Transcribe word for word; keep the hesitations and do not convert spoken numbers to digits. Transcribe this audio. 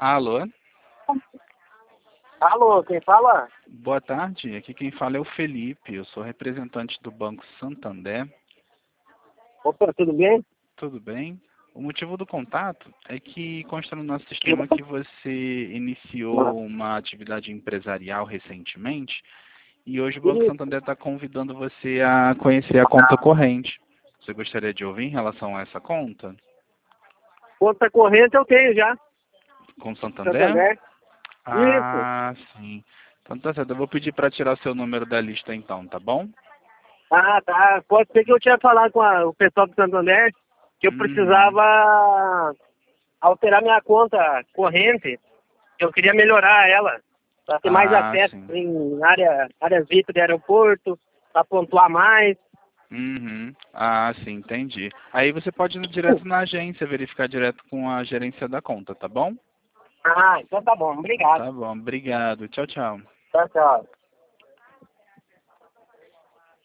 Alô? Alô, quem fala? Boa tarde, aqui quem fala é o Felipe, eu sou representante do Banco Santander. Opa, tudo bem? Tudo bem? O motivo do contato é que consta no nosso sistema que você iniciou uma atividade empresarial recentemente e hoje o Banco Isso. Santander está convidando você a conhecer a conta corrente. Você gostaria de ouvir em relação a essa conta? Conta corrente eu tenho já. Com o Santander? Santander. Isso. Ah, sim. Então tá certo, eu vou pedir para tirar seu número da lista então, tá bom? Ah, tá. Pode ser que eu tinha falado com a- o pessoal do Santander que eu Uhum. precisava alterar minha conta corrente. Eu queria melhorar ela para ter mais Ah, acesso sim. em área, áreas V I P de aeroporto, para pontuar mais. Uhum. Ah, sim, entendi. Aí você pode ir direto na agência, verificar direto com a gerência da conta, tá bom? Ah, então tá bom. Obrigado. Tá bom, obrigado. Tchau, tchau. Tchau, tchau.